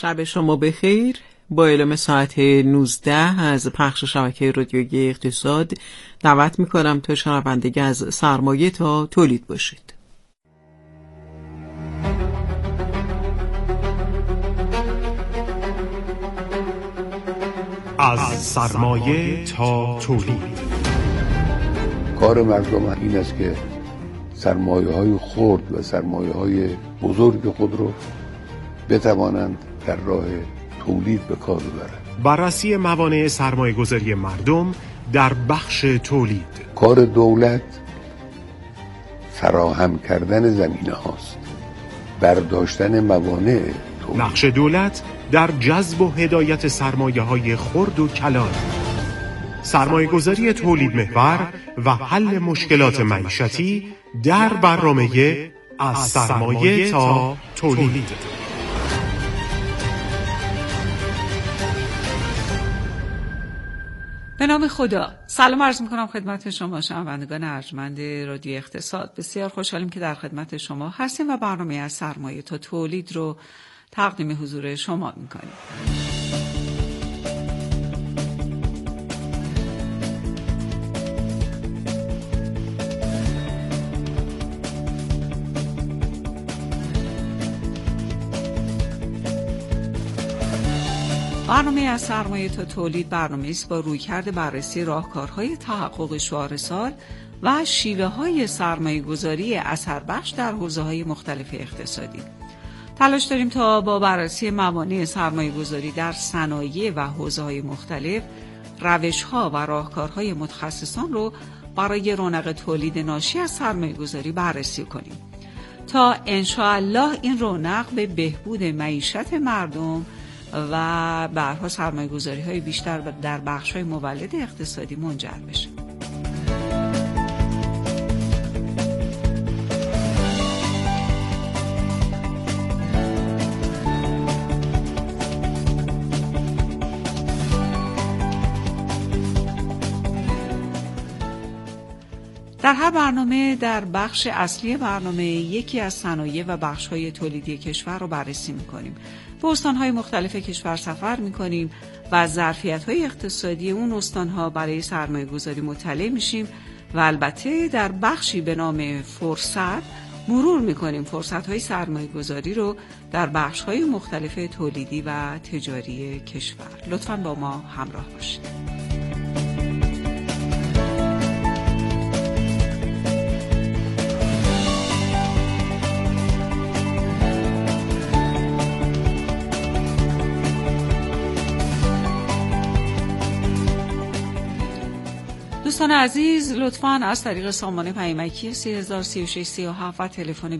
شب شما بخیر. با اعلام ساعت 19 از پخش شبکه رادیویی اقتصاد دعوت می‌کنم تا شنونده از سرمایه تا تولید باشید. از سرمایه تا تولید. کار مردم این است که سرمایه‌های خرد و سرمایه‌های بزرگ خود رو بتوانند در راه تولید به کار ببرند. بررسی موانع سرمایه‌گذاری مردم در بخش تولید. کار دولت فراهم کردن زمینه هاست، برداشتن موانع تولید. نقش دولت در جذب و هدایت سرمایه‌های خرد و کلان. سرمایه‌گذاری تولید محور و حل مشکلات معیشتی در برنامه از سرمایه تا تولید. به نام خدا. سلام عرض می‌کنم خدمت شما شنوندگان ارجمند رادیو اقتصاد. بسیار خوشحالیم که در خدمت شما هستیم و برنامه از سرمایه تا تولید رو تقدیم حضور شما می‌کنیم. برنامه از سرمایه تا تولید برنامه است با رویکرد بررسی راهکارهای تحقق شعار سال و شیوه‌های سرمایه‌گذاری اثربخش در حوزه‌های مختلف اقتصادی. تلاش داریم تا با بررسی موانع سرمایه‌گذاری در صنایع و حوزه‌های مختلف روش‌ها و راهکارهای متخصصان رو برای رونق تولید ناشی از سرمایه‌گذاری بررسی کنیم تا انشاءالله این رونق به بهبود معیشت مردم و برها سرمایه‌گذاری‌های بیشتر در بخش‌های مولد اقتصادی منجر بشه. در هر برنامه در بخش اصلی برنامه یکی از صنایع و بخش‌های تولیدی کشور رو بررسی می‌کنیم. به استان‌های مختلف کشور سفر می‌کنیم و از ظرفیت‌های اقتصادی اون استان‌ها برای سرمایه‌گذاری مطلع میشیم و البته در بخشی به نام فرصت مرور می‌کنیم فرصت‌های سرمایه‌گذاری رو در بخش‌های مختلف تولیدی و تجاری کشور. لطفاً با ما همراه باشید. دوستان عزیز، لطفاً از طریق سامانه پیامکی 303637 و تلفن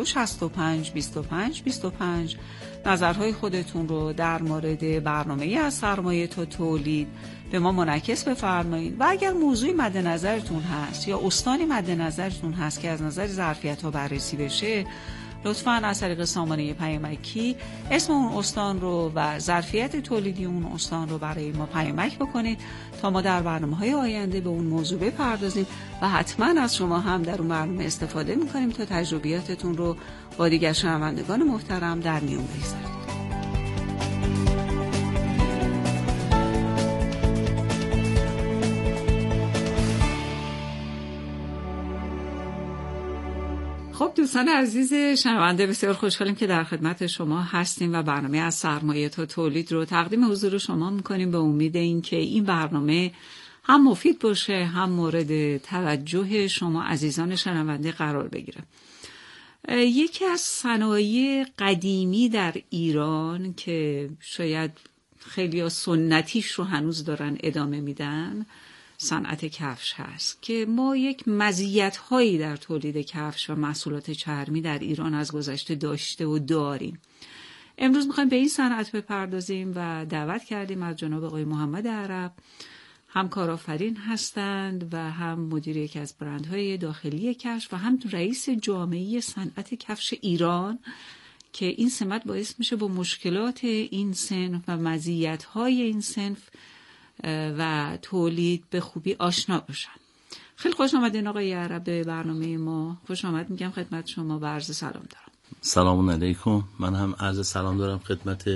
2265252525 نظرهای خودتون رو در مورد برنامه از سرمایه تا تولید به ما منعکس بفرمایید و اگر موضوعی مد نظرتون هست یا استانی مد نظرتون هست که از نظر ظرفیت‌ها بررسی بشه، لطفاً از طریق سامانه پیامکی اسم اون استان رو و ظرفیت تولیدی اون استان رو برای ما پیامک بکنید تا ما در برنامه‌های آینده به اون موضوع بپردازیم و حتماً از شما هم در اون برنامه استفاده می‌کنیم تا تجربیاتتون رو با دیگر شنوندگان محترم در میون بگذارید. خب دوستان عزیز شنونده، بسیار خوشحالیم که در خدمت شما هستیم و برنامه از سرمایه تا تولید رو تقدیم حضور شما میکنیم به امید این که این برنامه هم مفید باشه هم مورد توجه شما عزیزان شنونده قرار بگیره. یکی از صنایع قدیمی در ایران که شاید خیلی سنتیش رو هنوز دارن ادامه میدن صنعت کفش هست که ما یک مزیت‌هایی در تولید کفش و محصولات چرمی در ایران از گذشته داشته و داریم. امروز می‌خوایم به این صنعت بپردازیم و دعوت کردیم از جناب آقای محمد عرب، هم کارآفرین هستند و هم مدیر یکی از برندهای داخلی کفش و هم رئیس جامعه صنعت کفش ایران که این سمت باعث میشه با مشکلات این صنف و مزیت‌های این صنف و تولید به خوبی آشنا باشن. خیلی خوش آمدین آقای عرب به برنامه ما. خوش آمد میگم خدمت شما و عرض سلام دارم. سلام علیکم. من هم عرض سلام دارم خدمت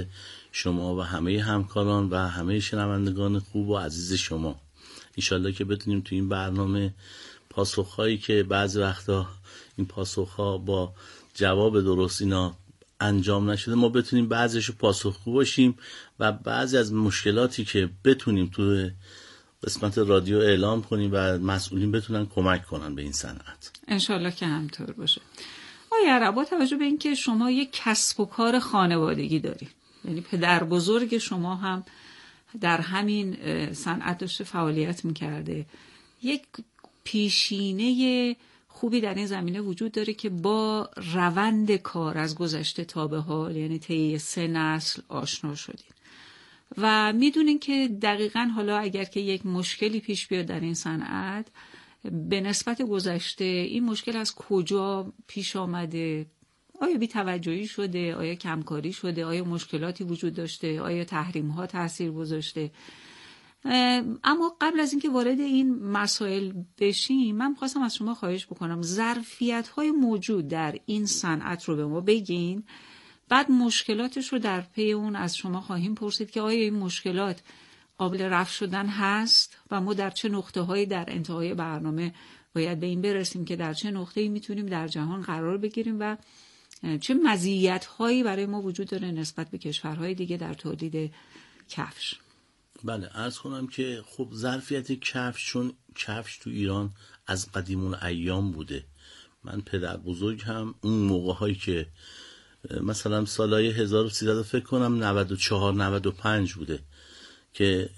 شما و همه همکاران و همه شنوندگان خوب و عزیز شما. انشالله که بتونیم تو این برنامه پاسخهایی که بعضی وقتا این پاسخها با جواب درست اینا انجام نشده، ما بتونیم بعضیشو پاسخگو باشیم و بعضی از مشکلاتی که بتونیم تو قسمت رادیو اعلام کنیم و مسئولین بتونن کمک کنن به این صنعت. انشالله که همطور باشه. آقای عرب، با توجه به اینکه شما یک کسب و کار خانوادگی دارید، یعنی پدر بزرگ شما هم در همین صنعت داشته فعالیت میکرده، یک پیشینه خوبی در این زمینه وجود داره که با روند کار از گذشته تا به حال، یعنی طی 3 نسل آشنا شدید و میدونین که دقیقاً حالا اگر که یک مشکلی پیش بیاد در این صنعت، به نسبت گذشته این مشکل از کجا پیش آمده، آیا بی‌توجهی شده، آیا کمکاری شده، آیا مشکلاتی وجود داشته، آیا تحریم‌ها تأثیر گذاشته. اما قبل از اینکه وارد این مسائل بشیم، من خواستم از شما خواهش بکنم ظرفیت‌های موجود در این صنعت رو به ما بگین، بعد مشکلاتش رو در پی اون از شما خواهیم پرسید که آیا این مشکلات قابل رفع شدن هست و ما در چه نقطه‌هایی در انتهای برنامه باید به این برسیم که در چه نقطه‌ای میتونیم در جهان قرار بگیریم و چه مزیت‌هایی برای ما وجود داره نسبت به کشورهای دیگه در تولید کفش. بله، عرض کنم که خب ظرفیت کفش، چون کفش تو ایران از قدیم الایام بوده. من پدر بزرگ هم اون موقع هایی که مثلا سالهای 1300 فکر کنم 94 95 بوده که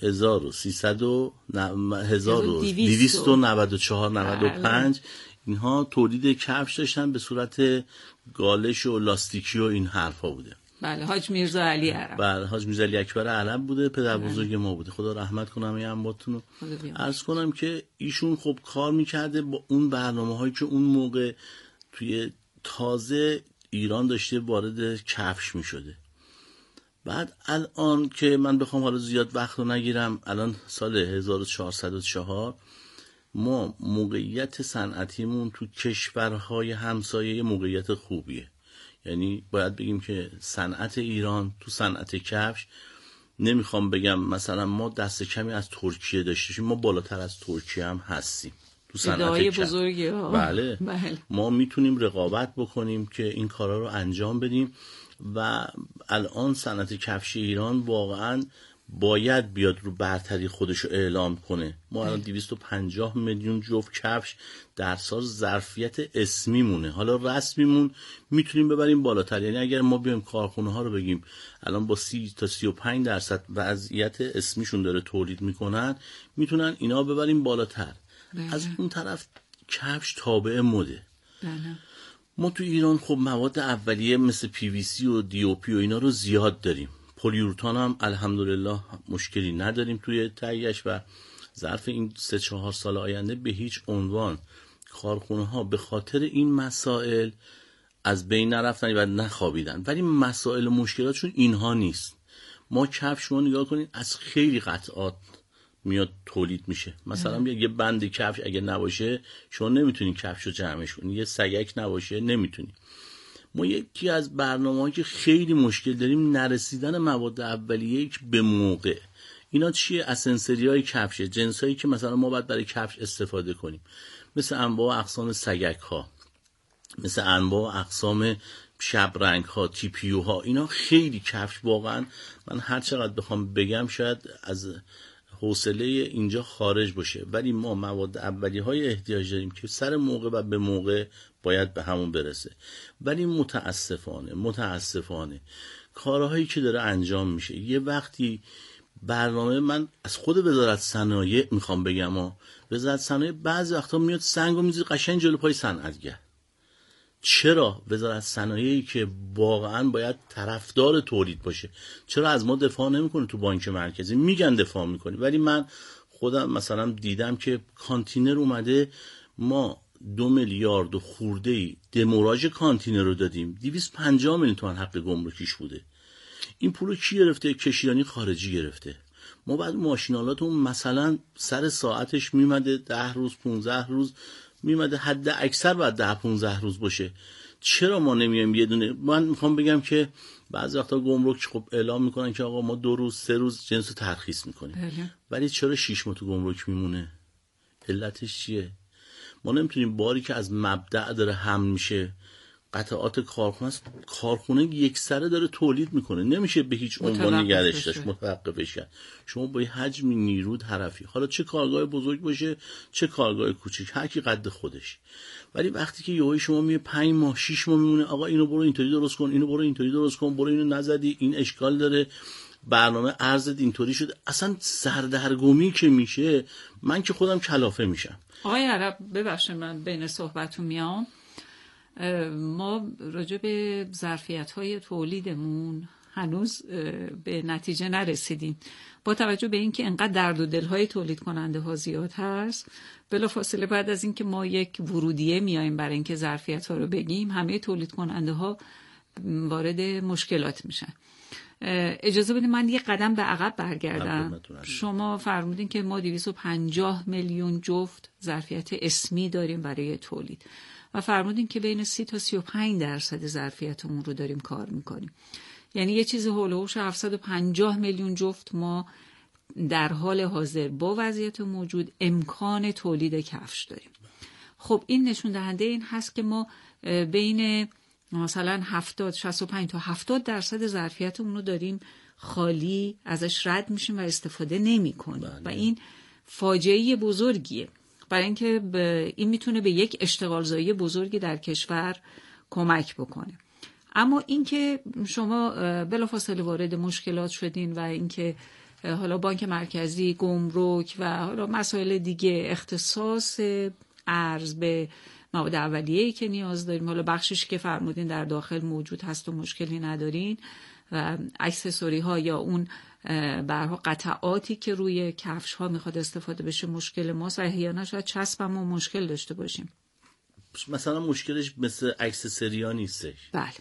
1294 95 اینها تولید کفش داشتن به صورت گالش و لاستیکی و این حرفا بوده. بله، حاج میرزا علی عرب. بله، حاج میرزا علی اکبر عرب بوده، پدر بزرگ ما بوده. خدا رحمت کنم این انباتون رو. عرض کنم که ایشون خب کار میکرده با اون برنامه هایی که اون موقع توی تازه ایران داشته وارد کفش میشده. بعد الان که من بخوام حالا زیاد وقت رو نگیرم، الان سال 1404 ما موقعیت صنعتیمون تو کشورهای همسایه موقعیت خوبیه. یعنی باید بگیم که صنعت ایران تو صنعت کفش، نمیخوام بگم مثلا ما دست کمی از ترکیه داشتیم، ما بالاتر از ترکیه هم هستیم تو صنعت کفش. بله. ما میتونیم رقابت بکنیم که این کارا رو انجام بدیم و الان صنعت کفش ایران واقعا باید بیاد رو برتری خودشو اعلام کنه. ما الان 250 میلیون جفت کفش در سال ظرفیت اسمی مونه، حالا رسمیمون میتونیم ببریم بالاتر. یعنی اگر ما بیایم کارخونه ها رو بگیم الان با 30 تا 35% وضعیت اسمیشون داره تولید میکنن، میتونن اینا ببریم بالاتر. از اون طرف کفش تابع مده. ما تو ایران خب مواد اولیه مثل PVC و DOP و اینا رو زیاد داریم. پلیورتان هم الحمدلله مشکلی نداریم توی تهیه‌اش و ظرف این 3-4 سال آینده به هیچ عنوان کارخونه ها به خاطر این مسائل از بین نرفتن و نخوابیدن. ولی مسائل و مشکلاتشون اینها نیست. ما کفش رو نگاه کنید از خیلی قطعات میاد تولید میشه. مثلا یه بند کفش اگه نباشه شما نمیتونین کفش رو جمعش کنین، یه سگک نباشه نمیتونین. ما یکی از برنامه‌هایی که خیلی مشکل داریم نرسیدن مواد اولیه به موقع. اینا چیه؟ اسنسریای کفشه، جنسایی که مثلا ما باید برای کفش استفاده کنیم، مثل انواع اقسام سگک ها، مثل انواع اقسام شبرنگ ها، TPU ها. اینا خیلی کفش واقعا من هر چقدر بخوام بگم شاید از حوصله اینجا خارج باشه، ولی ما مواد اولیه های احتیاج داریم که سر موقع و به موقع باید به همون برسه. ولی متاسفانه کارهایی که داره انجام میشه، یه وقتی برنامه، من از خود وزارت صنایع میخوام بگم، وزارت صنایع بعضی وقتا میاد سنگو میذاره قشنگ جلو پای صنعتگر. چرا وزارت صنایعی که واقعا باید طرفدار تولید باشه، چرا از ما دفاع نمیکنه؟ تو بانک مرکزی میگن دفاع میکنه، ولی من خودم مثلا دیدم که کانتینر اومده، ما 2 میلیارد خورده‌ای دموراژ کانتینر رو دادیم، 250 میلیون تومان حق گمرکیش بوده. این پولو کی گرفته؟ کشیرانی خارجی گرفته. ما بعد ماشینالاتون مثلا سر ساعتش میمده 10 روز 15 روز میمده، حد اکثر باید 10-15 روز باشه. چرا ما نمیایم یه دونه؟ من میخوام بگم که بعضی وقتا گمرک خب اعلام میکنن که آقا ما 2 روز 3 روز جنس رو ترخیص میکنیم، ولی چرا 6 ماه تو گمرک میمونه؟ علتش چیه؟ ما نمیتونیم باری که از مبدأ داره حمل میشه، قطعات کارخونه است، کارخونه یک سره داره تولید میکنه، نمیشه به هیچ عنوان نگرش داشت، متوقفش کرد. شما با حجم نیرو طرفی، حالا چه کارگاه بزرگ باشه چه کارگاه کوچیک، هر کی قد خودش. ولی وقتی که یهو شما میگه 5 ماه 6 ماه میمونه، آقا اینو برو اینطوری درست کن، اینو برو اینطوری درست کن، برو اینو نزدی، این اشکال داره، برنامه ارزت اینطوری شده، اصلا سردرگمی که میشه، من که خودم کلافه میشم. آقای عرب ببخشید من بین صحبتتون میام. ما راجع به ظرفیت‌های تولیدمون هنوز به نتیجه نرسیدیم. با توجه به اینکه انقدر درد و دل‌های تولید کننده ها زیاد هست، بلافاصله بعد از اینکه ما یک ورودیه میایم برای اینکه ظرفیت‌ها رو بگیم، همه تولید کننده ها وارد مشکلات میشن. اجازه بدید من یه قدم به عقب برگردم. شما فرمودین که ما 250 میلیون جفت ظرفیت اسمی داریم برای تولید و فرمودین که بین 30 تا 35% ظرفیتمون رو داریم کار میکنیم. یعنی یه چیز هولوش 750 میلیون جفت ما در حال حاضر با وضعیت موجود امکان تولید کفش داریم. خب این نشون دهنده این هست که ما بین مثلا 65 تا 70% ظرفیتمون رو داریم خالی ازش رد میشیم و استفاده نمی کنیم و این فاجعه بزرگیه، برای اینکه این میتونه به یک اشتغالزایی بزرگی در کشور کمک بکنه. اما اینکه شما بلافاصله وارد مشکلات شدین و اینکه حالا بانک مرکزی، گمرک و حالا مسائل دیگه، اختصاص ارز به مواد اولیه‌ای که نیاز داریم، حالا بخشش که فرمودین در داخل موجود هست و مشکلی ندارین و اکسسوری ها یا اون برها قطعاتی که روی کفش ها میخواد استفاده بشه مشکل ماست و احیانا شاید چسب هم مشکل داشته باشیم. مثلا مشکلش مثل اکسسوری ها نیستش. بله.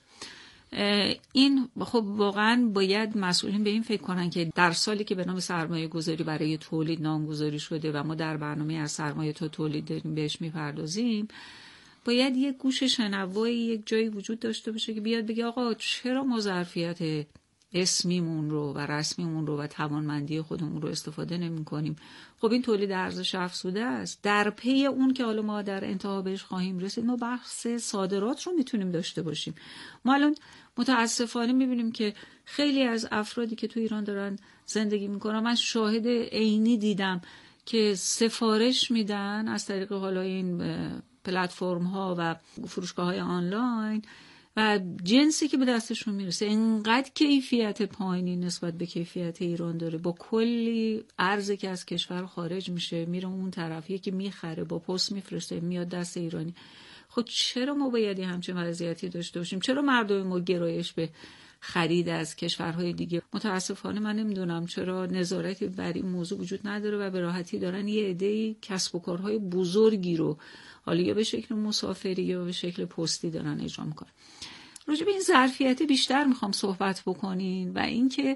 این خب واقعا باید مسئولین به این فکر کنن که در سالی که به نام سرمایه گذاری برای تولید نامگذاری شده و ما در برنامه از سرمایه تا تولید داریم بهش میپردازیم، باید یک گوش شنوایی یک جایی وجود داشته باشه که بیاد بگه آقا چرا ما ظرفیت اسمیمون رو و رسمیمون رو و توانمندی خودمون رو استفاده نمی کنیم؟ خب این تولید ارزش افزوده است. در پی اون که حالا ما در انتها بهش خواهیم رسید، ما بحث صادرات رو میتونیم داشته باشیم. ما الان متاسفانه میبینیم که خیلی از افرادی که تو ایران دارن زندگی میکنن، من شاهد عینی دیدم که سفارش میدن از طریق حالا این پلتفرم ها و فروشگاه های آنلاین و جنسی که به دستشون میرسه اینقدر کیفیت پایینی نسبت به کیفیت ایران داره، با کلی ارزی که از کشور خارج میشه میره اون طرف، یکی میخره با پست میفرسته میاد دست ایرانی. خب چرا ما باید همچین وضعیتی داشته باشیم؟ چرا مردم ما گرایش به خرید از کشورهای دیگه؟ متاسفانه من نمیدونم چرا نظارتی بر این موضوع وجود نداره و به راحتی دارن یه عده‌ای کسب و کارهای بزرگی رو حالا یا به شکل مسافری یا به شکل پستی دارن اجرا میکنن. راجع به این ظرفیت بیشتر میخوام صحبت بکنین و اینکه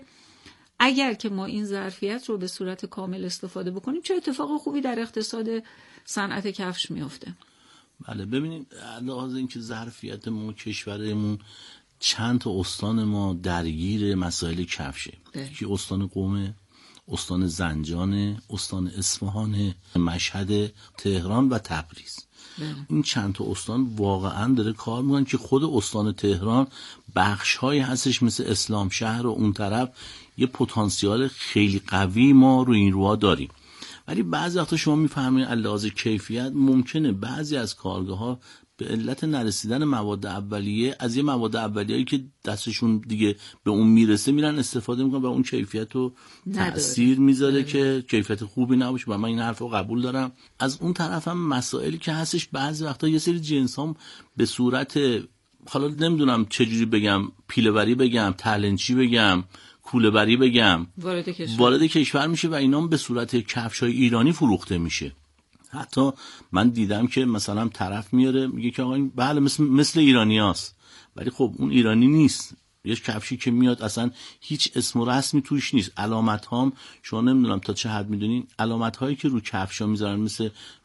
اگر که ما این ظرفیت رو به صورت کامل استفاده بکنیم چه اتفاق خوبی در اقتصاد صنعت کفش میفته. بله ببینید، لحاظ اینکه ظرفیت ما کشورمون چند تا استان ما درگیر مسائل کفشه، که استان قم، استان زنجان، استان اصفهان، مشهد، تهران و تبریز. این چند تا استان واقعا داره کار میکنن که خود استان تهران بخش هایی هستش مثل اسلام شهر و اون طرف یه پتانسیال خیلی قوی ما رو این راه داریم. ولی بعضی وقتا شما میفهمید علاوه کیفیت ممکنه بعضی از کارگاه ها به علت نرسیدن مواد اولیه از یه مواد اولیه‌ای که دستشون دیگه به اون میرسه میرن استفاده میکنن و اون کیفیت رو تأثیر میذاره که کیفیت خوبی نباشه و من این حرف رو قبول دارم. از اون طرف هم مسائلی که هستش بعضی وقتا یه سری جنس هم به صورت حالا نمیدونم چجوری بگم، پیله‌وری بگم، تلنچی بگم، کوله‌بری بگم، وارد کشور میشه و اینا به صورت کفش‌های ایرانی فروخته میشه. حتی من دیدم که مثلا طرف میاره میگه که آقا این بله مثل ایرانیاست، ولی خب اون ایرانی نیست. یه کفشی که میاد اصلا هیچ اسم و رسمی توش نیست. علامت هام شما نمیدونم تا چه حد میدونین علامت هایی که رو کفشا میذارن مثل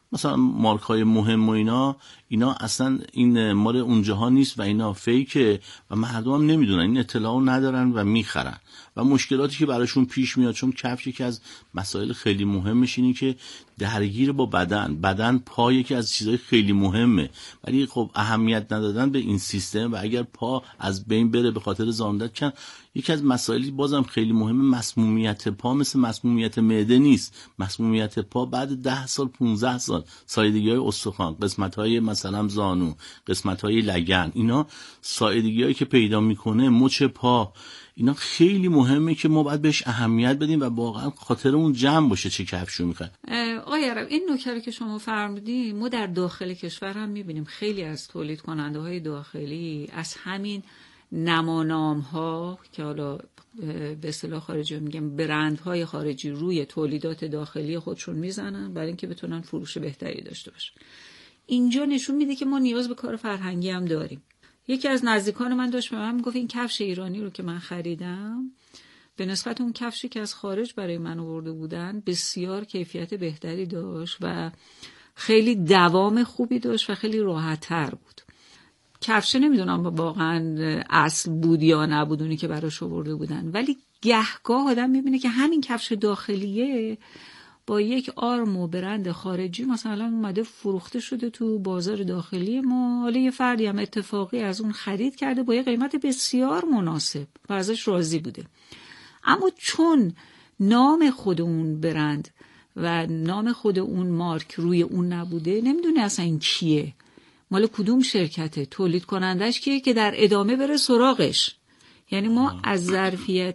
مثلا مارک های مهم و اینا اصلا این مال اونجاها نیست و اینا فیکه و مردم هم نمیدونن، این اطلاعو ندارن و میخرن و مشکلاتی که براشون پیش میاد، چون کفش یکی از مسائل خیلی مهمش اینه که درگیر با بدن پا یکی از چیزهای خیلی مهمه، ولی خب اهمیت ندادن به این سیستم و اگر پا از بین بره به خاطر زاندت یکی از مسائلی بازم خیلی مهمه، مسمومیت پا مثل مسمومیت معده نیست. مسمومیت پا بعد 10 سال 15 سال سایدگی‌های استخوان، قسمت‌های مثلا زانو، قسمت‌های لگن، اینا سایدگی‌هایی که پیدا میکنه، مچ پا، اینا خیلی مهمه که ما باید بهش اهمیت بدیم و واقعا خاطرمون جمع باشه چه کفشو میخوایم. آقای عرب، این نکته که شما فرمودین ما در داخل کشور هم میبینیم خیلی از تولید کننده های داخلی از همین نمانام ها که حالا به اصطلاح خارجی میگم برندهای خارجی روی تولیدات داخلی خودشون میزنن برای اینکه بتونن فروش بهتری داشته باشن. اینجا نشون میده که ما نیاز به کار فرهنگی هم داریم. یکی از نزدیکان من داشت به من میگفت این کفش ایرانی رو که من خریدم به نسبت اون کفشی که از خارج برای من آورده بودن بسیار کیفیت بهتری داشت و خیلی دوام خوبی داشت و خیلی راحت تر بود. کفش نمیدونم واقعا اصل بود یا نبود اونی که براش آورده بودن، ولی گهگاه آدم میبینه که همین کفش داخلیه با یک آرم و برند خارجی مثلا اومده فروخته شده تو بازار داخلی ما، حالا یه فردی هم اتفاقی از اون خرید کرده با یه قیمت بسیار مناسب و ازش راضی بوده، اما چون نام خود اون برند و نام خود اون مارک روی اون نبوده نمیدونه اصلا این کیه، مال کدوم شرکته، تولید کنندش کیه که در ادامه بره سراغش. یعنی ما از ظرفیت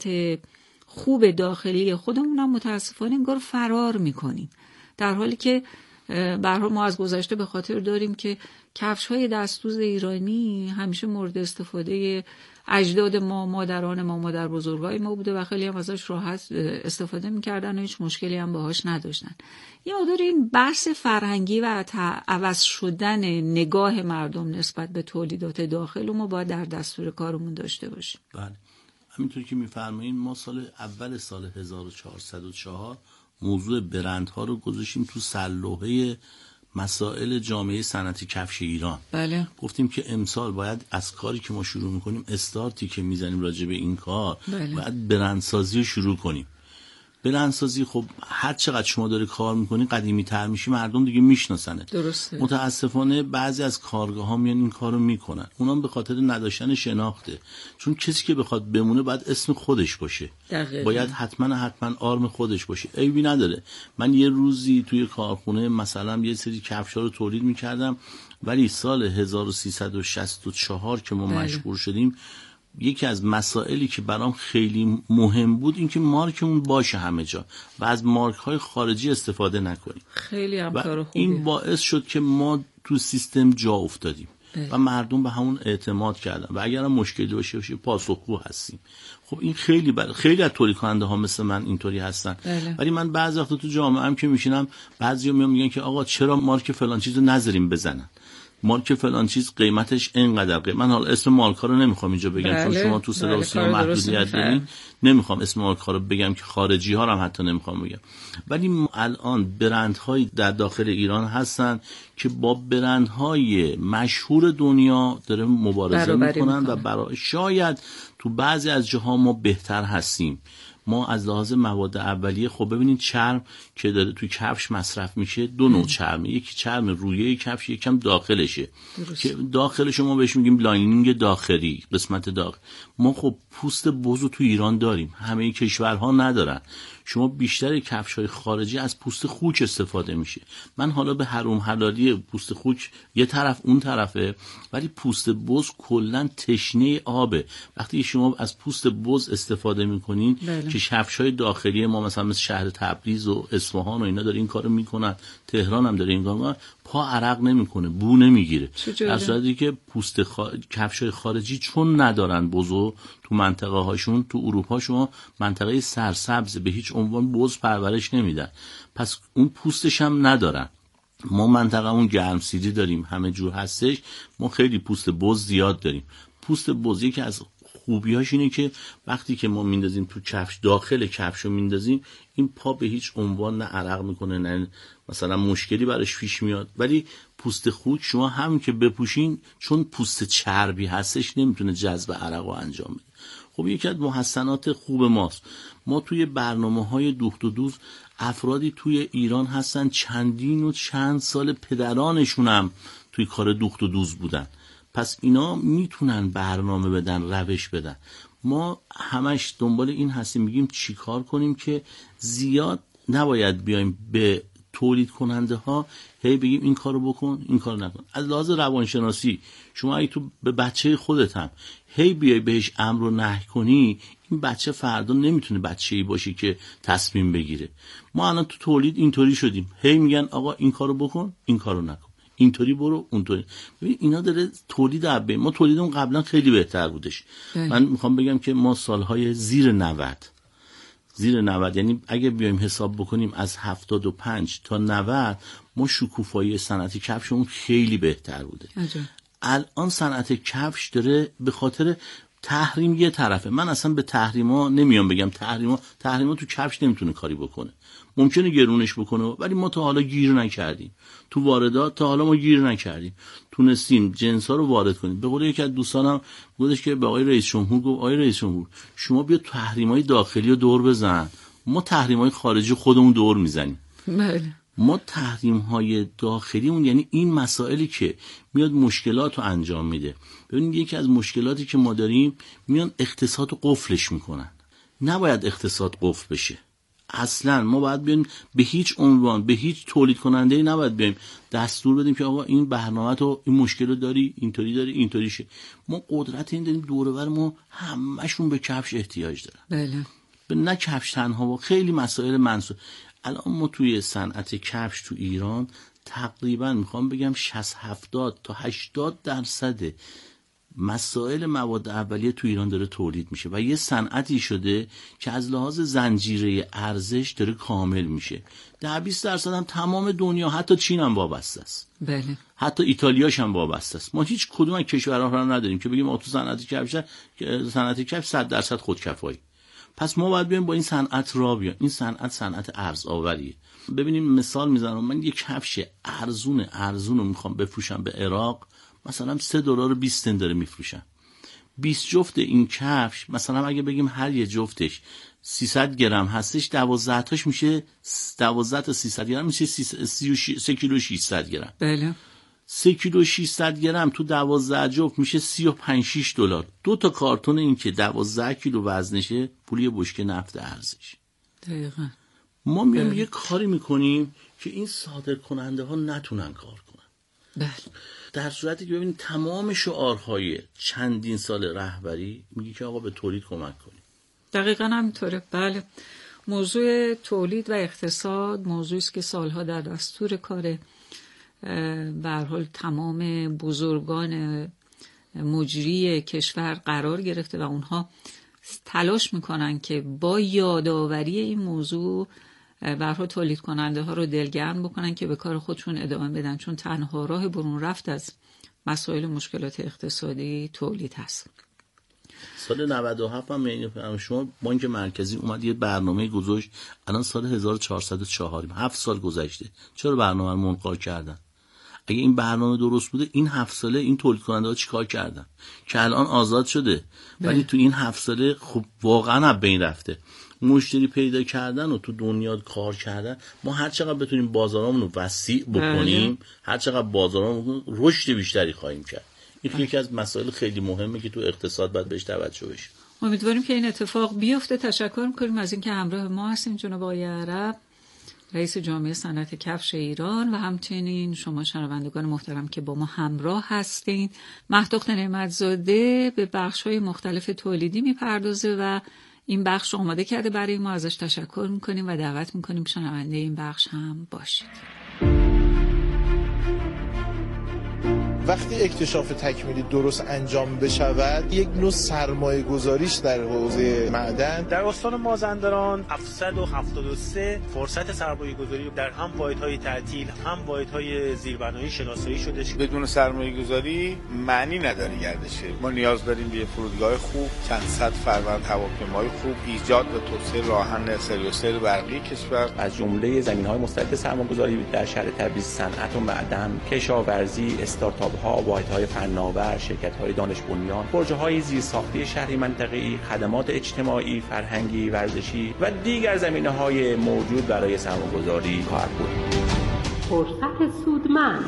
خوب داخلی خودمون هم متاسفانه انگار فرار میکنیم، در حالی که به هر حال ما از گذشته به خاطر داریم که کفش‌های دستدوز ایرانی همیشه مورد استفاده اجداد ما، مادران ما، مادر بزرگای ما بوده و خیلی هم ازش راحت استفاده میکردن و هیچ مشکلی هم باهاش نداشتن. یه مقدار این بحث فرهنگی و عوض شدن نگاه مردم نسبت به تولیدات داخل ما باید در دستور کارمون داشته باشیم. بله، همینطور که میفرمایین ما اول سال 1404 موضوع برندها رو گذاشتیم تو سرلوحه مسائل جامعه صنعتی کفش ایران. بله. گفتیم که امسال باید از کاری که ما شروع میکنیم، استارتی که میزنیم راجع به این کار، بله. باید برندسازی رو شروع کنیم. برندسازی خب هر چقدر شما داری کار میکنی قدیمی تر میشی، مردم دیگه میشناسنه. درسته. متاسفانه بعضی از کارگاه ها میان این کارو میکنن، اونام به خاطر نداشتن شناخته، چون کسی که بخواد بمونه باید اسم خودش باشه. دقیقا. باید حتما آرم خودش باشه. عیبی نداره. من یه روزی توی کارخونه مثلا یه سری کفشا رو تولید میکردم، ولی سال 1364 که ما مشغول شدیم، یکی از مسائلی که برام خیلی مهم بود این که مارکمون باشه همه جا و از مارک‌های خارجی استفاده نکنیم. خیلی هم کار خوبیه. این باعث شد که ما تو سیستم جا افتادیم و مردم به همون اعتماد کردن و اگر هم مشکلی باشه پاسخگو هستیم. خب این خیلی از تولید کننده ها مثل من اینطوری هستن. ولی من بعضی وقتا تو جامعه هم که میشینم بعضیا میگن که آقا چرا مارک فلان چیزو نذاریم بزنن، مارک فلان چیز قیمتش اینقدر. من حالا اسم مارکا رو نمیخوام اینجا بگم چون شما تو صدا و سیما محدودیت دارین، نمیخوام اسم مارکا رو بگم که خارجی ها رو هم حتی نمیخوام بگم. ولی الان برندهای در داخل ایران هستن که با برندهای مشهور دنیا داره مبارزه میکنن و برای شاید تو بعضی از جاها ما بهتر هستیم. ما از لحاظ مواد اولیه خب ببینید چرم که داره توی کفش مصرف میشه دو نوع چرمه، یکی چرم رویه کفش، یکم داخلشه. درست. که داخلش ما بهش میگیم لاینینگ داخلی، قسمت داخل. ما خب پوست بزو تو ایران داریم، همه کشورها ندارن. شما بیشتر کفش‌های خارجی از پوست خوک استفاده میشه. من حالا به حروم حلالی پوست خوک یه طرف اون طرفه، ولی پوست بز کلا تشنه آبه. وقتی شما از پوست بز استفاده میکنین که کفش‌های داخلی ما مثلا مثل شهر تبریز و اصفهان و اینا داره این کارو میکنن، تهران هم داره این کارو، پا عرق نمیکنه، بو نمیگیره. در صورتی که کفش‌های خارجی چون ندارن بزو تو منطقه هاشون، تو اروپا شما منطقه سرسبز به هیچ عنوان بز پرورش نمیدن، پس اون پوستش هم ندارن. ما منطقه اون گرمسیری داریم، همه جور هستش، ما خیلی پوست بز زیاد داریم. پوست بز یکی از خوبیاش اینه که وقتی که ما میندازیم تو کفش، داخل کفشو میندازیم، این پا به هیچ عنوان نه عرق میکنه نه مثلا مشکلی براش پیش میاد. ولی پوست خوک شما همین که بپوشین، چون پوست چربی هستش نمیتونه جذب عرق رو انجام بده. خب یکی از محسنات خوب ماست. ما توی برنامه‌های دوخت و دوز افرادی توی ایران هستن چندین و چند سال پدرانشون هم توی کار دوخت و دوز بودن، پس اینا میتونن برنامه بدن، روش بدن. ما همش دنبال این هستیم میگیم چی کار کنیم که زیاد نباید بیایم به تولید کننده ها هی بگیم این کارو بکن این کارو نکن. از لحاظ روانشناسی شما اگه تو به بچه خودت هم هی بیای بهش امر و نهی کنی، این بچه فردا نمیتونه بچه‌ای باشه که تصمیم بگیره. ما الان تو تولید اینطوری شدیم، هی میگن آقا این کارو بکن این کارو نکن، اینطوری برو اونطوری. ببین اینا داره تولید عبه. ما تولیدمون قبلا خیلی بهتر بودش. من میخوام بگم که ما سالهای زیر 90 یعنی اگه بیایم حساب بکنیم از 75 تا 90 ما شکوفایی صنعت کفشمون خیلی بهتر بوده. الان صنعت کفش داره به خاطر تحریم یه طرفه. من اصلا به تحریما نمیام بگم تحریما تو کفش نمیتونه کاری بکنه، ممکنه گرونش بکنه، ولی ما تا حالا گیر نکردیم. تو واردات تا حالا ما گیر نکردیم، تونستیم جنس ها رو وارد کنیم. به قول یکی از دوستانم گفتش که به آقای رئیس جمهور گفت آقای رئیس جمهور شما بیا تحریمای داخلی رو دور بزن، ما تحریمای خارجی خودمون دور میزنیم. بله. ما تحریم‌های داخلیمون یعنی این مسائلی که میاد مشکلات رو انجام میده. ببینید یکی از مشکلاتی که ما داریم، میان اقتصاد رو قفلش میکنن. نباید اقتصاد قفل بشه. اصلا ما باید بیایم به هیچ عنوان به هیچ تولید کننده‌ای نباید بیایم دستور بدیم که آقا این برنامه تو این مشکل رو داری، اینطوری شه. ما قدرت این داریم، دور و بر ما همشون به کفش احتیاج دارن. بله. به نه کفش تنها، و خیلی مسائل منسوخ. الان ما توی صنعت کفش تو ایران تقریبا میخوام بگم 60-70 تا 80% مسائل مواد اولیه تو ایران داره تولید میشه و یه صنعتی شده که از لحاظ زنجیره ارزش داره کامل میشه. 10-20% هم تمام دنیا، حتی چین هم وابسته است. بله. حتی ایتالیاش هم وابسته است. ما هیچ کدوم از کشورها رو نداریم که بگیم تو صنعت کفش 100% خودکفایی. پس ما باید بیایم با این صنعت را بیایم. این صنعت ارز آوریه. ببینیم مثال میزنم، من یک کفش ارزون رو میخوام بفروشم به عراق، مثلا $3.20 داره میفروشن. 20 جفت این کفش مثلا اگه بگیم هر یه جفتش 300 گرم هستش، 12 تاش میشه 12 تا 300 گرم میشه 3 کیلو 600 گرم. بله. 3 کیلو 600 گرم تو 12 جفت میشه $35. 2 تا کارتون این که 12 کیلو وزنشه پولی بشکه نفت ارزش. دقیقاً. ما میایم یه کاری میکنیم که این صادر کننده ها نتونن کار کنن. بله. در صورتی که ببینید تمام شعارهای چندین سال رهبری میگه که آقا به تولید کمک کنیم. دقیقاً همینطوره. بله. موضوع تولید و اقتصاد موضوعی است که سالها در دستور کار به هر حال تمام بزرگان مجری کشور قرار گرفته و اونها تلاش میکنن که با یادآوری این موضوع به هر حال تولید کننده ها رو دلگرم بکنن که به کار خودشون ادامه بدن، چون تنها راه برون رفت از مسائل مشکلات اقتصادی تولید هست. سال 97 هم شما بانک مرکزی اومد یه برنامه گذاشت، الان سال 1404 7 سال گذشته. چرا برنامه رو منقار کردن؟ اگه این برنامه درست بوده این 7 ساله این تولید کننده ها چیکار کردن که الان آزاد شده؟ ولی تو این 7 ساله خب واقعا از بین رفته. مشتری پیدا کردن و تو دنیا کار کردن، ما هر چقدر بتونیم بازارمون رو وسیع بکنیم، هر چقدر بازارمون رشد بیشتری خواهیم کرد. این یکی از مسائل خیلی مهمه که تو اقتصاد باید بهش توجه بشه. امیدواریم که این اتفاق بیفته. تشکر می‌کنیم از اینکه همراه ما هستین جناب آقای عرب، رئیس جامعه صنعت کفش ایران، و همچنین شما شنوندگان محترم که با ما همراه هستین. مهدخت نعمتزاده به بخش‌های مختلف تولیدی میپردازه و این بخش رو آماده کرده برای ما. ازش تشکر میکنیم و دعوت میکنیم شنونده این بخش هم باشید. وقتی اکتشاف تکمیلی درست انجام بشود یک نوع سرمایه گذاریش در حوزه معدن. در استان مازندران 773 فرصت سرمایه گذاری در هم واحدهای تعطیل هم واحدهای زیربنایی شناسایی شده. بدون سرمایه گذاری معنی نداره گردشه. ما نیاز داریم به فرودگاه خوب، چند صد فروند هواپیمای خوب، ایجاد و توسعه راهن سریع برقی کشور، از جمله زمینه‌های مستعد سرمایه‌گذاری در شهر تبریز صنعت و معدن، کشاورزی، استارتاپ‌ها، واحدهای فناور، شرکت‌های دانش بنیان، پروژه‌های زیرساختی شهری منطقه‌ای، خدمات اجتماعی، فرهنگی، ورزشی و دیگر زمینه‌های موجود برای سرمایه‌گذاری خواهد بود. فرصت سودمند.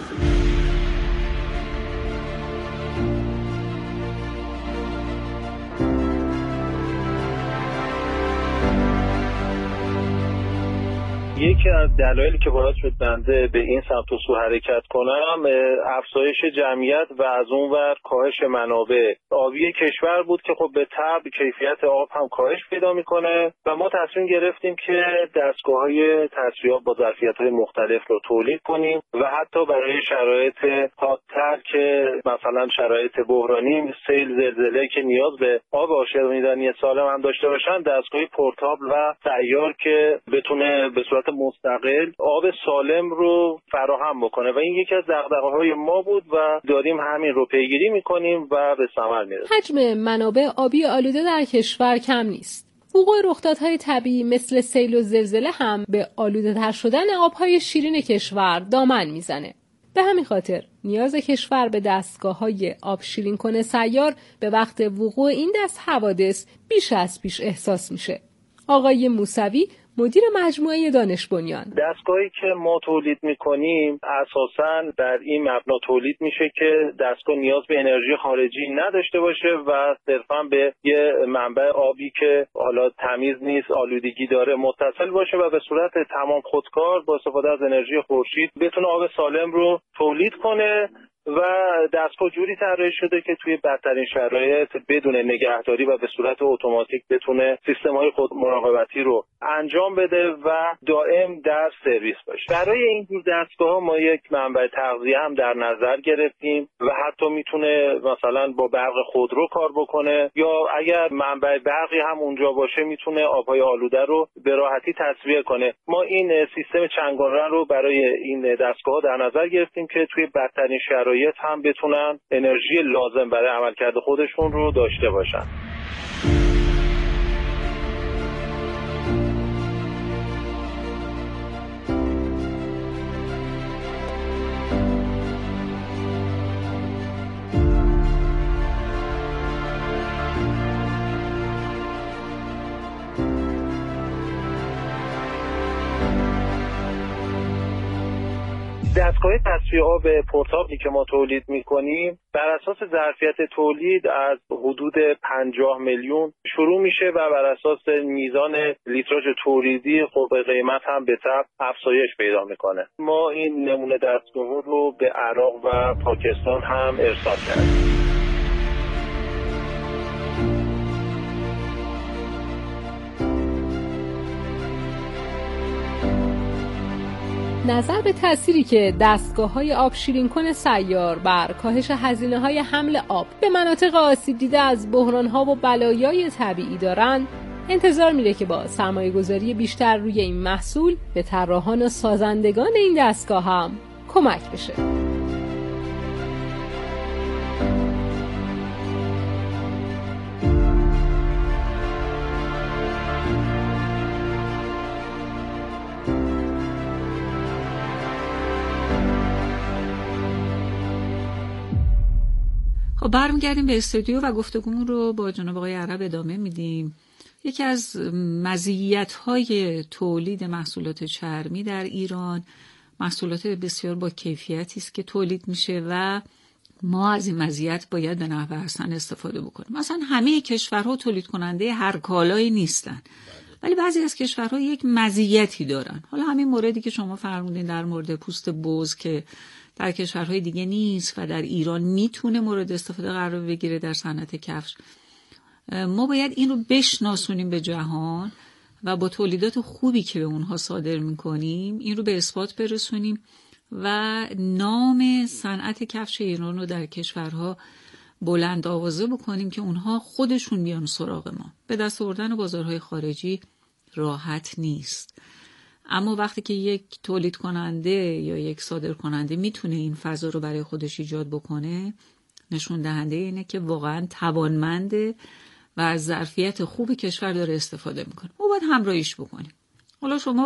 یکی از دلایلی که باعث شد بنده به این سمت و سو حرکت کنم افزایش جمعیت و از اون ور کاهش منابع آبی کشور بود که خب به تبع کیفیت آب هم کاهش پیدا میکنه و ما تصمیم گرفتیم که دستگاه‌های تصفیه آب با ظرفیت‌های مختلف رو تولید کنیم و حتی برای شرایط حادتر که مثلا شرایط بحرانی، سیل، زلزله که نیاز به آب آشامیدنی سالم هم داشته باشن، دستگاه پورتابل و سیار که بتونه به صورت مستقل آب سالم رو فراهم بکنه و این یکی از دغدغه‌های ما بود و داریم همین رو پیگیری می‌کنیم و به ثمر می‌رسیم. حجم منابع آبی آلوده در کشور کم نیست. وقوع رخدادهای طبیعی مثل سیل و زلزله هم به آلوده‌تر شدن آب‌های شیرین کشور دامن میزنه. به همین خاطر نیاز کشور به دستگاه‌های آب شیرین کنه سیار به وقت وقوع این دست حوادث بیش از پیش احساس میشه. آقای موسوی مدیر مجموعه دانش بنیان: دستگاهی که ما تولید میکنیم اساساً در این مبنا تولید میشه که دستگاه نیاز به انرژی خارجی نداشته باشه و صرفاً به یه منبع آبی که حالا تمیز نیست، آلودگی داره متصل باشه و به صورت تمام خودکار با استفاده از انرژی خورشید بتونه آب سالم رو تولید کنه و دستگاه جوری طراحی شده که توی بدترین شرایط بدون نگهداری و به صورت اتوماتیک بتونه سیستم‌های خود مراقبتی رو انجام بده و دائم در سرویس باشه. برای این جور دستگاه‌ها ما یک منبع تغذیه هم در نظر گرفتیم و حتی میتونه مثلا با برق خودرو کار بکنه یا اگر منبع برقی هم اونجا باشه میتونه آب‌های آلوده رو به راحتی تصفیه کنه. ما این سیستم چنگانران رو برای این دستگاه‌ها در نظر گرفتیم که توی بدترین شرایط هم بتونن انرژی لازم برای عملکرد خودشون رو داشته باشن. دستگاه تصفیه آب پورتابلی که ما تولید می‌کنیم بر اساس ظرفیت تولید از حدود 50 میلیون شروع میشه و بر اساس میزان لیتراژ تولیدی خب قیمت هم به تبع افزایش پیدا میکنه. ما این نمونه دستگاه رو به عراق و پاکستان هم ارسال کردیم. نظر به تأثیری که دستگاه‌های آب شیرین کن سیار بر کاهش هزینه‌های حمل آب به مناطق آسیب دیده از بحران‌ها و بلایای طبیعی دارند، انتظار میره که با سرمایه‌گذاری بیشتر روی این محصول به طراحان و سازندگان این دستگاه هم کمک بشه. برمیگردیم به استودیو و گفتگومون رو با جناب آقای عرب ادامه میدیم. یکی از مزیت‌های تولید محصولات چرمی در ایران محصولات بسیار با کیفیتی است که تولید میشه و ما از این مزیت باید به نحو احسن استفاده بکنیم. مثلا همه کشورها تولید کننده هر کالایی نیستن، ولی بعضی از کشورها یک مزیتی دارن. حالا همین موردی که شما فرمودین در مورد پوست بز که در کشورهای دیگه نیست و در ایران میتونه مورد استفاده قرار بگیره در صنعت کفش، ما باید این رو بشناسونیم به جهان و با تولیدات خوبی که به اونها صادر میکنیم این رو به اثبات برسونیم و نام صنعت کفش ایران رو در کشورها بلند آوازه بکنیم که اونها خودشون بیان سراغ ما. به دست آوردن بازارهای خارجی راحت نیست، اما وقتی که یک تولید کننده یا یک صادر کننده میتونه این فضا رو برای خودش ایجاد بکنه، نشون دهنده اینه که واقعا توانمنده و از ظرفیت خوب کشور داره استفاده میکنه. ما باید همراهیش بکنیم. حالا شما